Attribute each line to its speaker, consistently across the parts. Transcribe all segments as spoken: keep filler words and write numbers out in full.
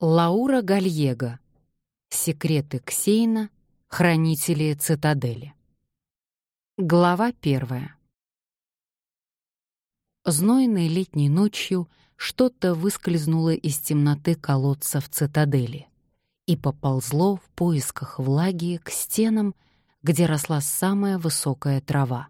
Speaker 1: Лаура Гальего. Секреты Ксейна. Хранители цитадели. Глава первая. Знойной летней ночью что-то выскользнуло из темноты колодца в цитадели и поползло в поисках влаги к стенам, где росла самая высокая трава.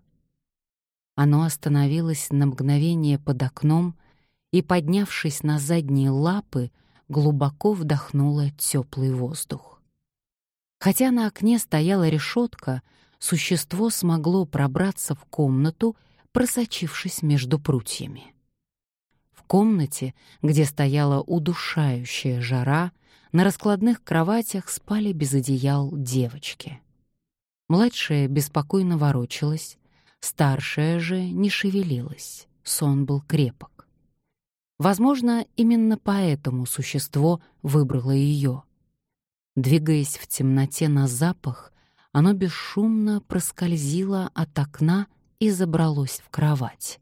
Speaker 1: Оно остановилось на мгновение под окном и, поднявшись на задние лапы, глубоко вдохнуло теплый воздух. Хотя на окне стояла решетка, существо смогло пробраться в комнату, просочившись между прутьями. В комнате, где стояла удушающая жара, на раскладных кроватях спали без одеял девочки. Младшая беспокойно ворочалась, старшая же не шевелилась, сон был крепок. Возможно, именно поэтому существо выбрало ее. Двигаясь в темноте на запах, оно бесшумно проскользило от окна и забралось в кровать.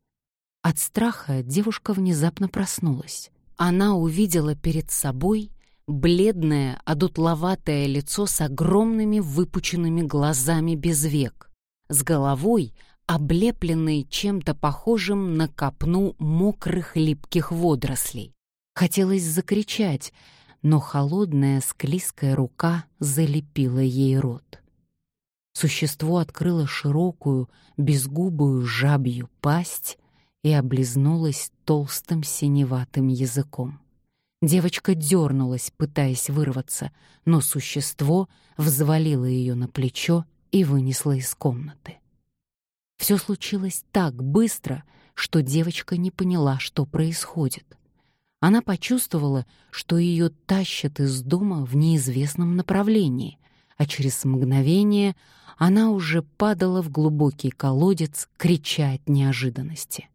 Speaker 1: От страха девушка внезапно проснулась. Она увидела перед собой бледное, одутловатое лицо с огромными выпученными глазами без век, с головой, облепленной чем-то похожим на копну мокрых липких водорослей. Хотелось закричать, но холодная склизкая рука залепила ей рот. Существо открыло широкую, безгубую жабью пасть и облизнулось толстым синеватым языком. Девочка дернулась, пытаясь вырваться, но существо взвалило ее на плечо и вынесло из комнаты. Все случилось так быстро, что девочка не поняла, что происходит. Она почувствовала, что ее тащат из дома в неизвестном направлении, а через мгновение она уже падала в глубокий колодец, крича от неожиданности.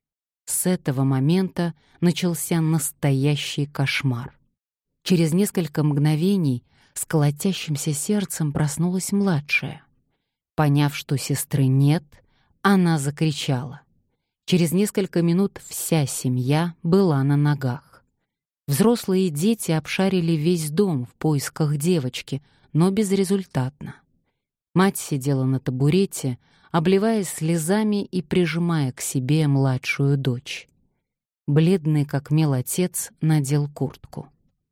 Speaker 1: С этого момента начался настоящий кошмар. Через несколько мгновений с колотящимся сердцем проснулась младшая. Поняв, что сестры нет, она закричала. Через несколько минут вся семья была на ногах. Взрослые дети обшарили весь дом в поисках девочки, но безрезультатно. Мать сидела на табурете, обливаясь слезами и прижимая к себе младшую дочь. Бледный как мел отец надел куртку.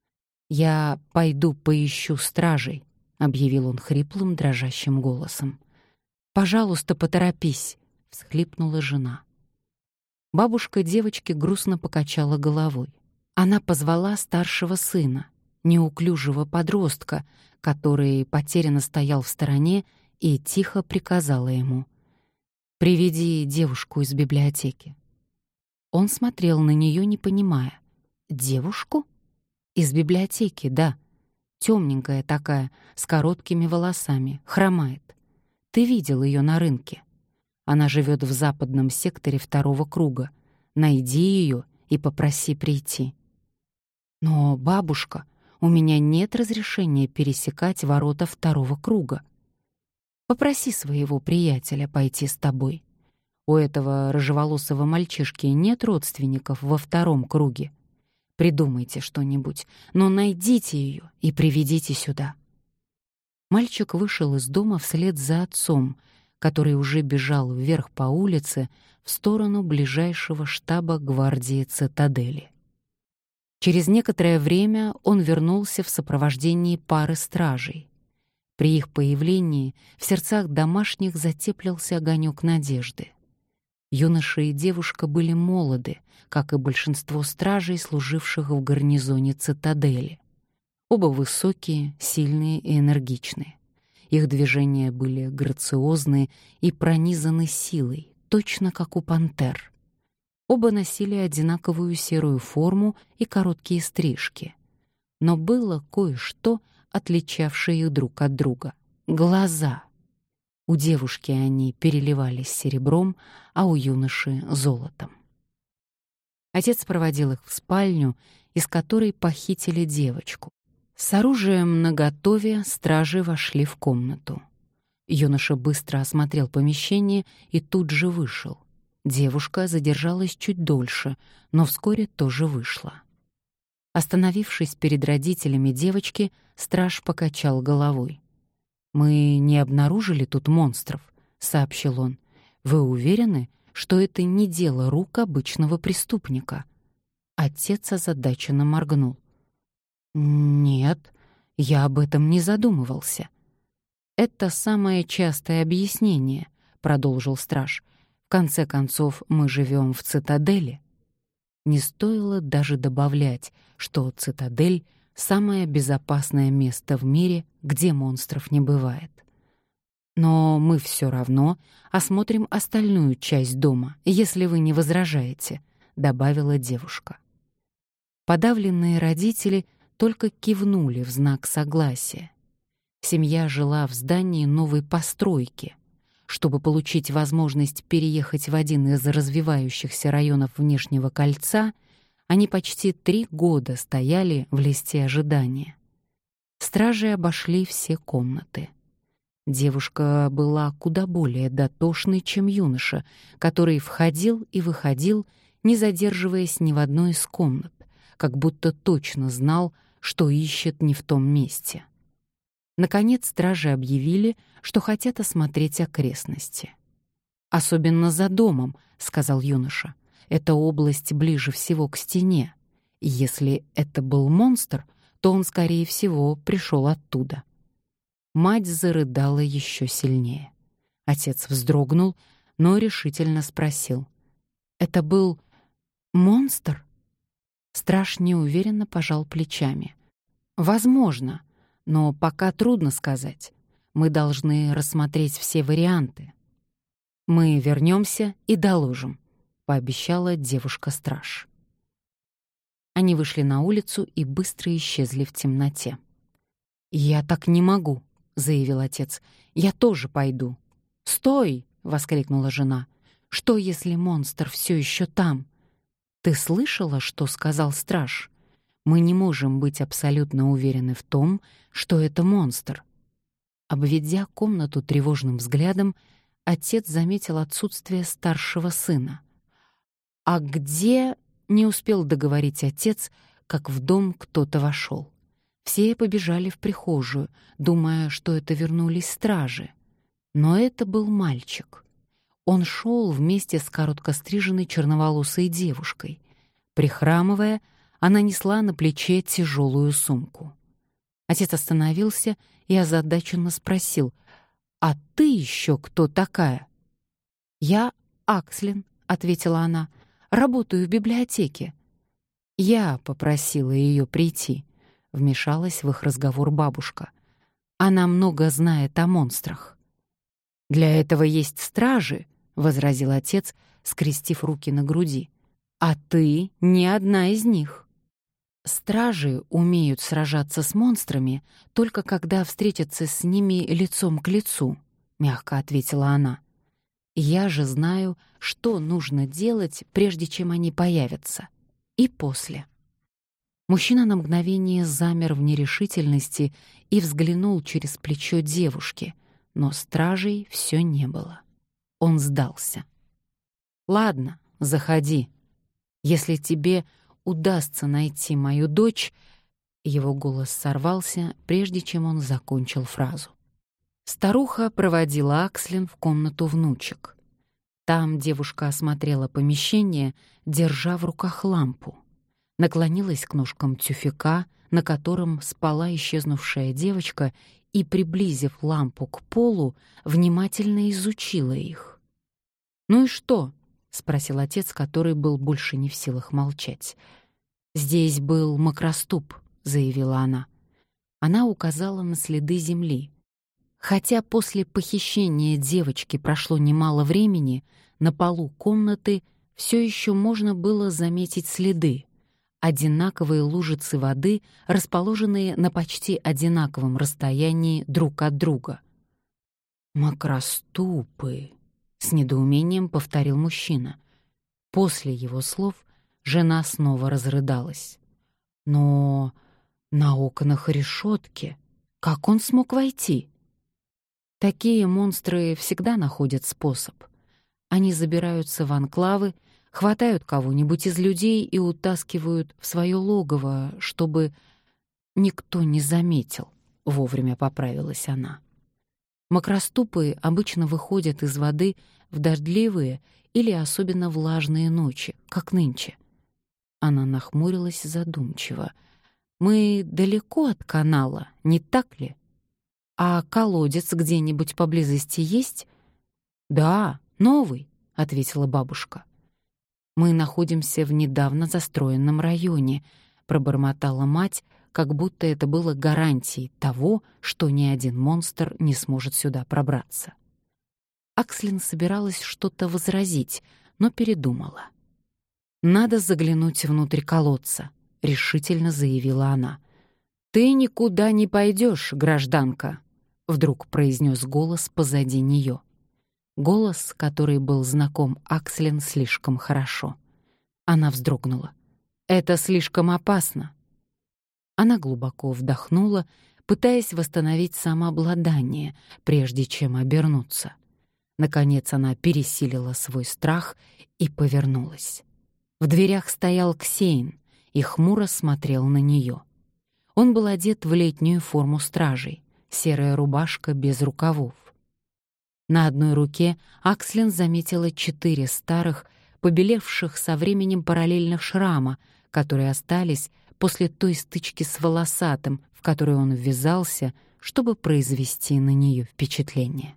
Speaker 1: «Я пойду поищу стражей», — объявил он хриплым, дрожащим голосом. «Пожалуйста, поторопись», — всхлипнула жена. Бабушка девочки грустно покачала головой. Она позвала старшего сына, неуклюжего подростка, который потерянно стоял в стороне, и тихо приказала ему: «Приведи девушку из библиотеки». Он смотрел на нее, не понимая. «Девушку? Из библиотеки, да. Темненькая такая, с короткими волосами, хромает. Ты видел ее на рынке. Она живет в западном секторе второго круга. Найди ее и попроси прийти». «Но, бабушка, у меня нет разрешения пересекать ворота второго круга. Попроси своего приятеля пойти с тобой. У этого рыжеволосого мальчишки нет родственников во втором круге. Придумайте что-нибудь, но найдите ее и приведите сюда». Мальчик вышел из дома вслед за отцом, который уже бежал вверх по улице в сторону ближайшего штаба гвардии цитадели. Через некоторое время он вернулся в сопровождении пары стражей. При их появлении в сердцах домашних затеплился огонек надежды. Юноша и девушка были молоды, как и большинство стражей, служивших в гарнизоне цитадели. Оба высокие, сильные и энергичные. Их движения были грациозны и пронизаны силой, точно как у пантер. Оба носили одинаковую серую форму и короткие стрижки. Но было кое-что, отличавшее их друг от друга — глаза. У девушки они переливались серебром, а у юноши — золотом. Отец проводил их в спальню, из которой похитили девочку. С оружием наготове стражи вошли в комнату. Юноша быстро осмотрел помещение и тут же вышел. Девушка задержалась чуть дольше, но вскоре тоже вышла. Остановившись перед родителями девочки, страж покачал головой. «Мы не обнаружили тут монстров», — сообщил он. «Вы уверены, что это не дело рук обычного преступника?» Отец озадаченно моргнул. «Нет, я об этом не задумывался». «Это самое частое объяснение», — продолжил страж. «В конце концов, мы живем в цитадели». Не стоило даже добавлять, что цитадель — самое безопасное место в мире, где монстров не бывает. «Но мы все равно осмотрим остальную часть дома, если вы не возражаете», — добавила девушка. Подавленные родители только кивнули в знак согласия. Семья жила в здании новой постройки. Чтобы получить возможность переехать в один из развивающихся районов внешнего кольца, они почти три года стояли в листе ожидания. Стражи обошли все комнаты. Девушка была куда более дотошной, чем юноша, который входил и выходил, не задерживаясь ни в одной из комнат, как будто точно знал, что ищет не в том месте. Наконец стражи объявили, что хотят осмотреть окрестности. «Особенно за домом», — сказал юноша. «Эта область ближе всего к стене. И если это был монстр, то он, скорее всего, пришел оттуда». Мать зарыдала еще сильнее. Отец вздрогнул, но решительно спросил. «Это был монстр?» Страж неуверенно пожал плечами. «Возможно. Но пока трудно сказать. Мы должны рассмотреть все варианты. Мы вернемся и доложим», — пообещала девушка-страж. Они вышли на улицу и быстро исчезли в темноте. «Я так не могу», — заявил отец. «Я тоже пойду». «Стой!» — воскликнула жена. «Что, если монстр все еще там?» «Ты слышала, что сказал страж? Мы не можем быть абсолютно уверены в том, что это монстр». Обведя комнату тревожным взглядом, отец заметил отсутствие старшего сына. «А где...» — не успел договорить отец, как в дом кто-то вошел. Все побежали в прихожую, думая, что это вернулись стражи. Но это был мальчик. Он шел вместе с короткостриженной черноволосой девушкой. Прихрамывая, она несла на плече тяжелую сумку. Отец остановился и озадаченно спросил: «А ты еще кто такая?» «Я Акслин», — ответила она, — «работаю в библиотеке». «Я попросила ее прийти», — вмешалась в их разговор бабушка. «Она много знает о монстрах». «Для этого есть стражи», — возразил отец, скрестив руки на груди. «А ты не одна из них». «Стражи умеют сражаться с монстрами только когда встретятся с ними лицом к лицу», — мягко ответила она. «Я же знаю, что нужно делать, прежде чем они появятся. И после». Мужчина на мгновение замер в нерешительности и взглянул через плечо девушки, но стражей все не было. Он сдался. «Ладно, заходи. Если тебе удастся найти мою дочь...» Его голос сорвался, прежде чем он закончил фразу. Старуха проводила Акслин в комнату внучек. Там девушка осмотрела помещение, держа в руках лампу. Наклонилась к ножкам тюфяка, на котором спала исчезнувшая девочка, и, приблизив лампу к полу, внимательно изучила их. «Ну и что?» — спросил отец, который был больше не в силах молчать. «Здесь был макроступ», — заявила она. Она указала на следы земли. Хотя после похищения девочки прошло немало времени, на полу комнаты все еще можно было заметить следы. Одинаковые лужицы воды, расположенные на почти одинаковом расстоянии друг от друга. «Макроступы», — с недоумением повторил мужчина. После его слов жена снова разрыдалась. «Но на окнах решетки. Как он смог войти?» «Такие монстры всегда находят способ. Они забираются в анклавы, Хватают кого-нибудь из людей и утаскивают в свое логово, чтобы никто не заметил. Вовремя поправилась она. Макроступы обычно выходят из воды в дождливые или особенно влажные ночи, как нынче. Она нахмурилась задумчиво. Мы далеко от канала, не так ли? А колодец где-нибудь поблизости есть? Да, новый, ответила бабушка. Мы находимся в недавно застроенном районе, пробормотала мать, как будто это было гарантией того, что ни один монстр не сможет сюда пробраться. Акслин собиралась что-то возразить, но передумала. «Надо заглянуть внутрь колодца», — решительно заявила она. «Ты никуда не пойдешь, гражданка», — вдруг произнес голос позади нее. Голос, который был знаком Акслин слишком хорошо. Она вздрогнула. «Это слишком опасно». Она глубоко вдохнула, пытаясь восстановить самообладание, прежде чем обернуться. Наконец она пересилила свой страх и повернулась. В дверях стоял Ксейн и хмуро смотрел на нее. Он был одет в летнюю форму стражей, серая рубашка без рукавов. На одной руке Акслин заметила четыре старых, побелевших со временем параллельных шрама, которые остались после той стычки с волосатым, в которую он ввязался, чтобы произвести на нее впечатление.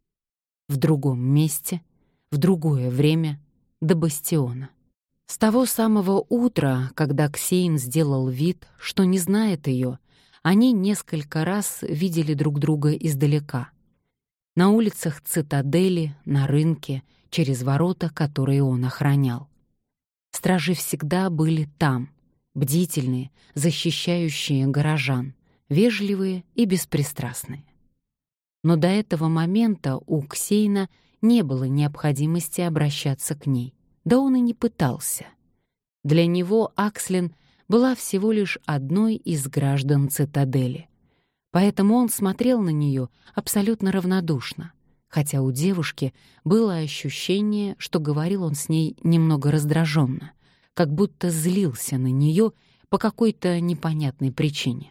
Speaker 1: В другом месте, в другое время, до бастиона. С того самого утра, когда Ксейн сделал вид, что не знает ее, они несколько раз видели друг друга издалека. На улицах цитадели, на рынке, через ворота, которые он охранял. Стражи всегда были там, бдительные, защищающие горожан, вежливые и беспристрастные. Но до этого момента у Ксейна не было необходимости обращаться к ней, да он и не пытался. Для него Акслин была всего лишь одной из граждан цитадели, поэтому он смотрел на нее абсолютно равнодушно, хотя у девушки было ощущение, что говорил он с ней немного раздраженно, как будто злился на нее по какой-то непонятной причине.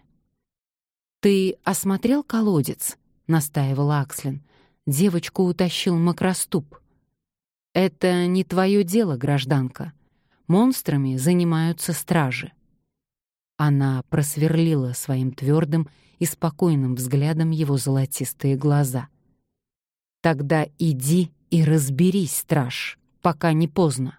Speaker 1: «Ты осмотрел колодец?» — настаивала Акслин. «Девочку утащил Макроступ». «Это не твое дело, гражданка. Монстрами занимаются стражи». Она просверлила своим твердым и спокойным взглядом его золотистые глаза. «Тогда иди и разберись, страж, пока не поздно».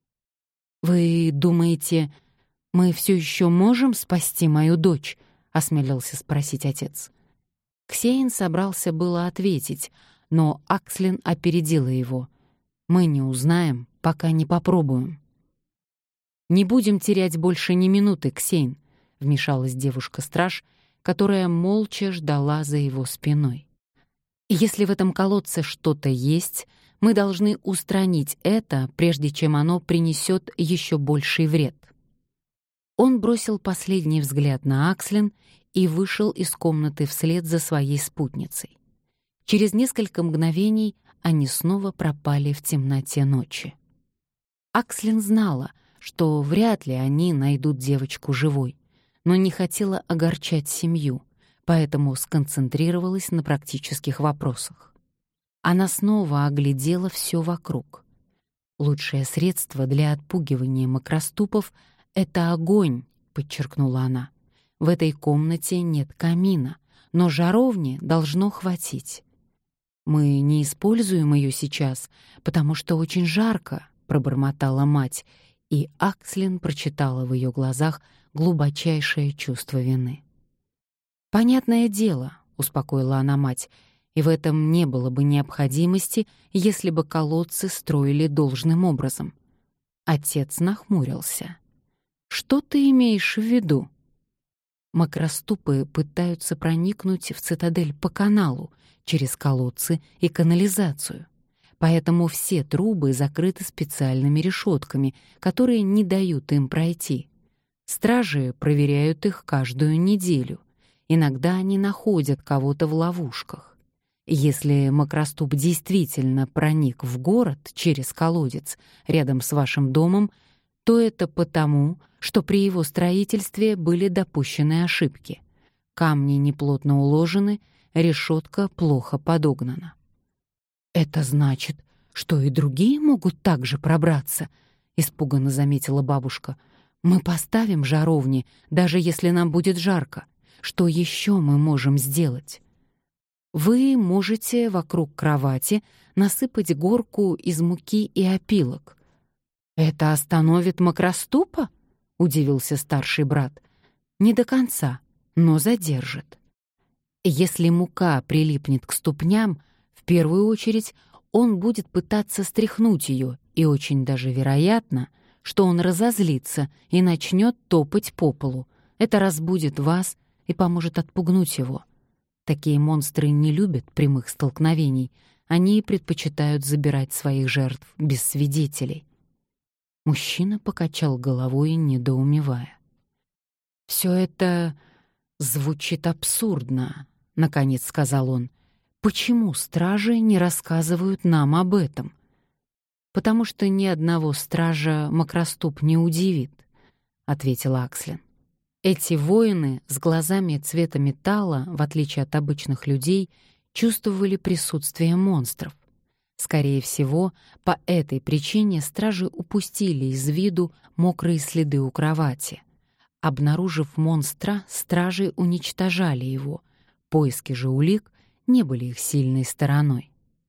Speaker 1: «Вы думаете, мы все еще можем спасти мою дочь?» — осмелился спросить отец. Ксейн собрался было ответить, но Акслин опередила его. «Мы не узнаем, пока не попробуем». «Не будем терять больше ни минуты, Ксейн», — вмешалась девушка-страж, которая молча ждала за его спиной. «Если в этом колодце что-то есть, мы должны устранить это, прежде чем оно принесет еще больший вред». Он бросил последний взгляд на Акслин и вышел из комнаты вслед за своей спутницей. Через несколько мгновений они снова пропали в темноте ночи. Акслин знала, что вряд ли они найдут девочку живой, но не хотела огорчать семью, поэтому сконцентрировалась на практических вопросах. Она снова оглядела все вокруг. «Лучшее средство для отпугивания макроступов — это огонь», — подчеркнула она. «В этой комнате нет камина, но жаровни должно хватить». «Мы не используем ее сейчас, потому что очень жарко», — пробормотала мать, и Акслин прочитала в ее глазах глубочайшее чувство вины. «Понятное дело», — успокоила она мать, «и в этом не было бы необходимости, если бы колодцы строили должным образом». Отец нахмурился. «Что ты имеешь в виду?» Макроступы пытаются проникнуть в цитадель по каналу, через колодцы и канализацию. Поэтому все трубы закрыты специальными решетками, которые не дают им пройти. Стражи проверяют их каждую неделю. Иногда они находят кого-то в ловушках. Если макроступ действительно проник в город через колодец рядом с вашим домом, то это потому, что при его строительстве были допущены ошибки. Камни неплотно уложены, решетка плохо подогнана. «Это значит, что и другие могут так же пробраться», — испуганно заметила бабушка. «Мы поставим жаровни, даже если нам будет жарко. Что еще мы можем сделать?» «Вы можете вокруг кровати насыпать горку из муки и опилок». «Это остановит макроступа?» — удивился старший брат. «Не до конца, но задержит. Если мука прилипнет к ступням, в первую очередь он будет пытаться стряхнуть ее, и очень даже вероятно, что он разозлится и начнет топать по полу. Это разбудит вас и поможет отпугнуть его. Такие монстры не любят прямых столкновений, они предпочитают забирать своих жертв без свидетелей». Мужчина покачал головой, недоумевая. «Все это звучит абсурдно», — наконец сказал он. «Почему стражи не рассказывают нам об этом?» «Потому что ни одного стража макроступ не удивит», — ответил Акслин. «Эти воины с глазами цвета металла, в отличие от обычных людей, чувствовали присутствие монстров. Скорее всего, по этой причине стражи упустили из виду мокрые следы у кровати. Обнаружив монстра, стражи уничтожали его. Поиски же улик не были их сильной стороной.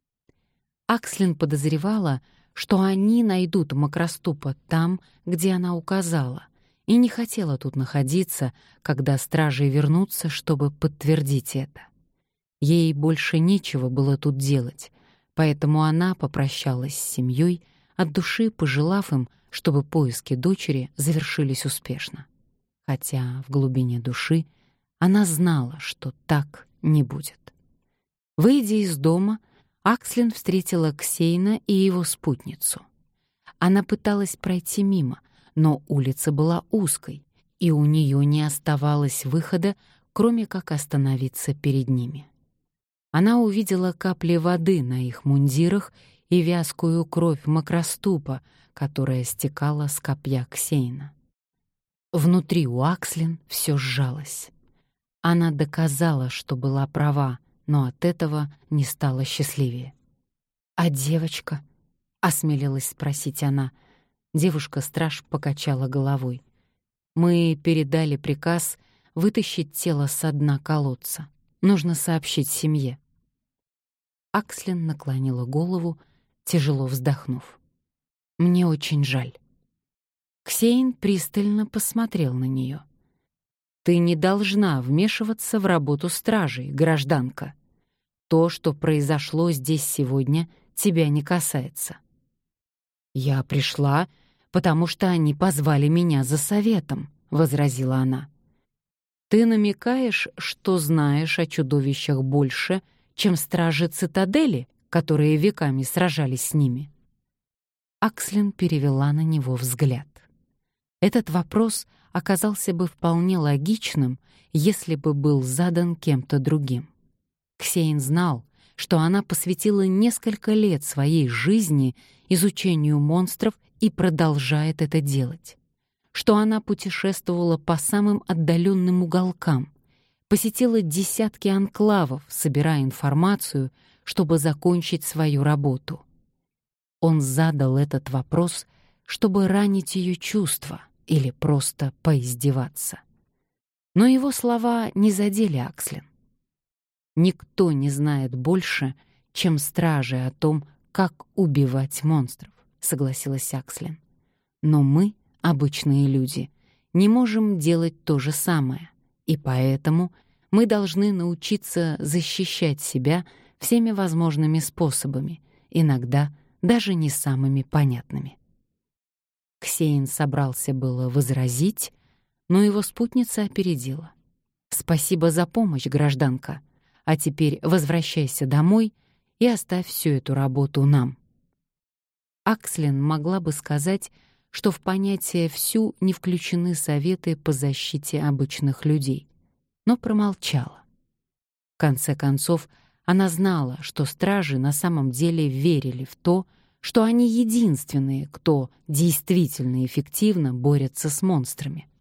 Speaker 1: Акслин подозревала, что они найдут макроступа там, где она указала, и не хотела тут находиться, когда стражи вернутся, чтобы подтвердить это. Ей больше нечего было тут делать, поэтому она попрощалась с семьей, от души пожелав им, чтобы поиски дочери завершились успешно. Хотя в глубине души она знала, что так не будет. Выйдя из дома, Акслин встретила Ксейна и его спутницу. Она пыталась пройти мимо, но улица была узкой, и у нее не оставалось выхода, кроме как остановиться перед ними. Она увидела капли воды на их мундирах и вязкую кровь макроступа, которая стекала с копья Ксейна. Внутри у Акслин все сжалось. Она доказала, что была права, но от этого не стала счастливее. «А девочка?» — осмелилась спросить она. Девушка-страж покачала головой. «Мы передали приказ вытащить тело со дна колодца. Нужно сообщить семье». Акслин наклонила голову, тяжело вздохнув. «Мне очень жаль». Ксейн пристально посмотрел на нее. «Ты не должна вмешиваться в работу стражей, гражданка. То, что произошло здесь сегодня, тебя не касается». «Я пришла, потому что они позвали меня за советом», — возразила она. «Ты намекаешь, что знаешь о чудовищах больше, чем стражи цитадели, которые веками сражались с ними?» Акслин перевела на него взгляд. Этот вопрос оказался бы вполне логичным, если бы был задан кем-то другим. Ксейн знал, что она посвятила несколько лет своей жизни изучению монстров и продолжает это делать, что она путешествовала по самым отдаленным уголкам, посетила десятки анклавов, собирая информацию, чтобы закончить свою работу. Он задал этот вопрос, чтобы ранить ее чувства или просто поиздеваться. Но его слова не задели Акслин. «Никто не знает больше, чем стражи о том, как убивать монстров», — согласилась Акслин. «Но мы, обычные люди, не можем делать то же самое, и поэтому мы должны научиться защищать себя всеми возможными способами, иногда даже не самыми понятными». Ксейн собрался было возразить, но его спутница опередила. «Спасибо за помощь, гражданка, а теперь возвращайся домой и оставь всю эту работу нам». Акслин могла бы сказать, что в понятие «всю» не включены советы по защите обычных людей, но промолчала. В конце концов, Она знала, что стражи на самом деле верили в то, что они единственные, кто действительно эффективно борется с монстрами.